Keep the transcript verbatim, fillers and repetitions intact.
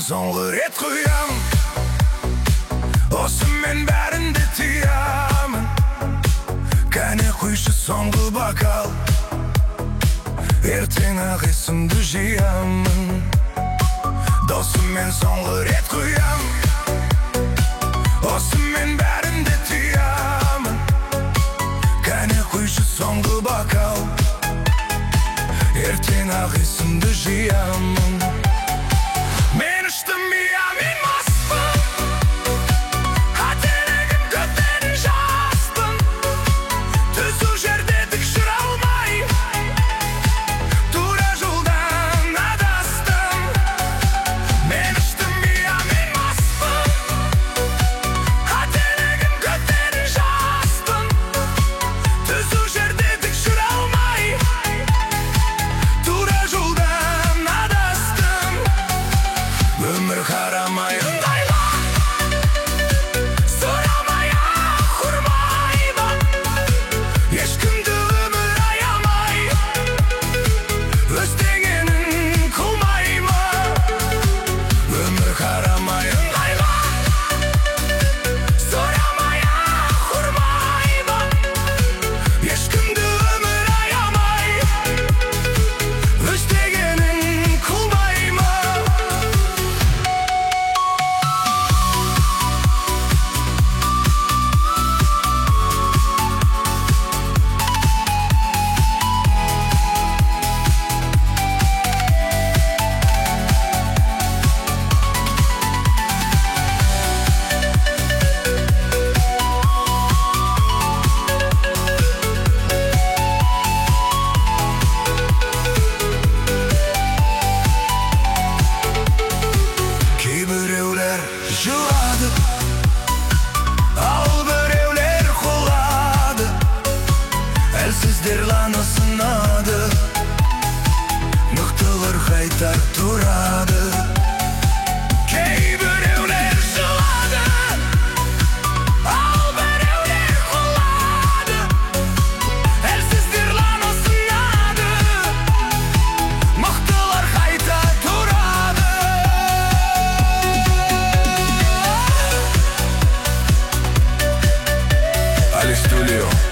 соңғы рет құям, осымен бәрінде тиямын. Кәне құйшы соңғы бокал, ертең-ақ есімді жиямын. Досымен соңғы рет құям, осымен бәрінде тиямын. Кәне құйшы соңғы бокал, ертең-ақ есімді жиямын. Мен іштім мия, мен маспын, қателігім көптен жаспын. Түзу жерде тік жүре алмай, тура жолдан адастым. Мен іштім мия, мен маспын, қателігім көптен жаспын. Түзу жерде тік жүре алмай, тура жолдан адастым. Өмір қарамай ыңғайла, сұрамай-ақ ұрмайды. Ешкімді өмір аямай, өз дегенін қылмаймы. Өмір қарамай ыңғайла, сұрамай-ақ ұрмайды. Ешкімді өмір аямай, өз дегенін қылмаймы. Кейбіреулер жылады, ал біреулер құлады. Әлсіздер ғана сынады, мықтылар қайта тұрады. Кейбіреулер жылады, ал біреулер құлады. Әлсіздер ғана сынады, мықтылар қайта тұрады. Али Студио.